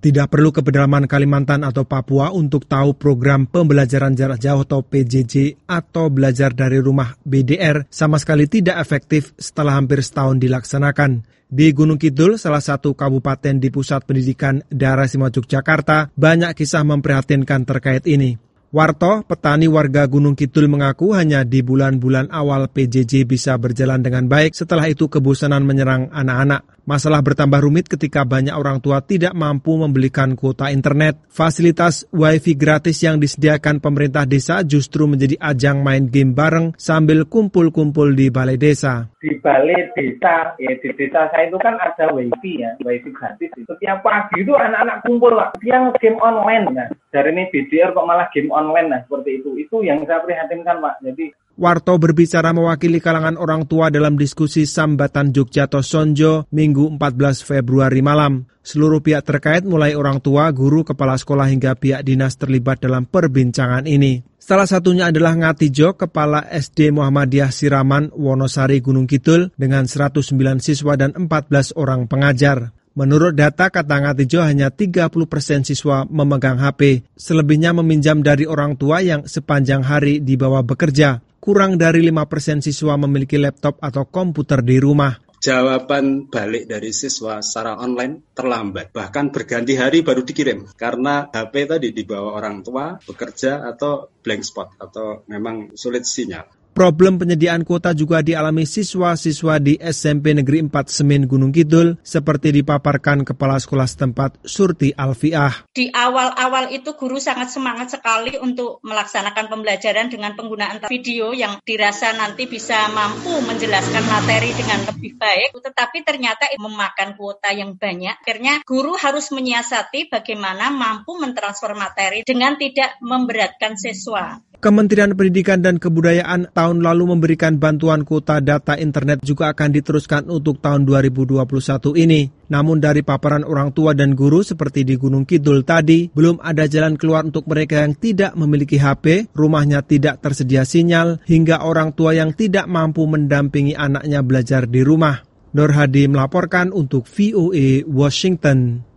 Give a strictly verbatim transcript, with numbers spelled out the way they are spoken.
Tidak perlu ke pedalaman Kalimantan atau Papua untuk tahu program pembelajaran jarak jauh atau P J J atau belajar dari rumah B D R sama sekali tidak efektif setelah hampir setahun dilaksanakan. Di Gunung Kidul, salah satu kabupaten di pusat pendidikan daerah istimewa Yogyakarta, banyak kisah memprihatinkan terkait ini. Warto, petani warga Gunung Kidul mengaku hanya di bulan-bulan awal P J J bisa berjalan dengan baik, setelah itu kebosanan menyerang anak-anak. Masalah bertambah rumit ketika banyak orang tua tidak mampu membelikan kuota internet. Fasilitas wifi gratis yang disediakan pemerintah desa justru menjadi ajang main game bareng sambil kumpul-kumpul di balai desa. Di balai desa, ya di desa saya itu kan ada wifi ya, wifi gratis. Setiap pagi itu anak-anak kumpul, Pak. Dia game online. Nah, dari ini B D R kok malah game online, nah seperti itu. Itu yang saya prihatinkan, Pak. Jadi Warto berbicara mewakili kalangan orang tua dalam diskusi Sambatan Jogjato Sonjo Minggu empat belas Februari malam. Seluruh pihak terkait mulai orang tua, guru, kepala sekolah hingga pihak dinas terlibat dalam perbincangan ini. Salah satunya adalah Ngatijo, Kepala S D Muhammadiyah Siraman, Wonosari, Gunung Kidul dengan seratus sembilan siswa dan empat belas orang pengajar. Menurut data, kata Ngatijo, hanya tiga puluh persen siswa memegang H P. Selebihnya meminjam dari orang tua yang sepanjang hari dibawa bekerja. Kurang dari lima persen siswa memiliki laptop atau komputer di rumah. Jawaban balik dari siswa secara online terlambat, bahkan berganti hari baru dikirim. Karena H P tadi dibawa orang tua, bekerja, atau blank spot, atau memang sulit sinyal. Problem penyediaan kuota juga dialami siswa-siswa di S M P Negeri empat Semin Gunung Kidul, seperti dipaparkan Kepala Sekolah setempat Surti Alfiah. Di awal-awal itu guru sangat semangat sekali untuk melaksanakan pembelajaran dengan penggunaan video yang dirasa nanti bisa mampu menjelaskan materi dengan lebih baik, tetapi ternyata memakan kuota yang banyak. Akhirnya guru harus menyiasati bagaimana mampu mentransfer materi dengan tidak memberatkan siswa. Kementerian Pendidikan dan Kebudayaan tahun lalu memberikan bantuan kuota data internet juga akan diteruskan untuk tahun dua ribu dua puluh satu ini. Namun dari paparan orang tua dan guru seperti di Gunung Kidul tadi, belum ada jalan keluar untuk mereka yang tidak memiliki H P, rumahnya tidak tersedia sinyal, hingga orang tua yang tidak mampu mendampingi anaknya belajar di rumah. Nur Hadi melaporkan untuk V O A Washington.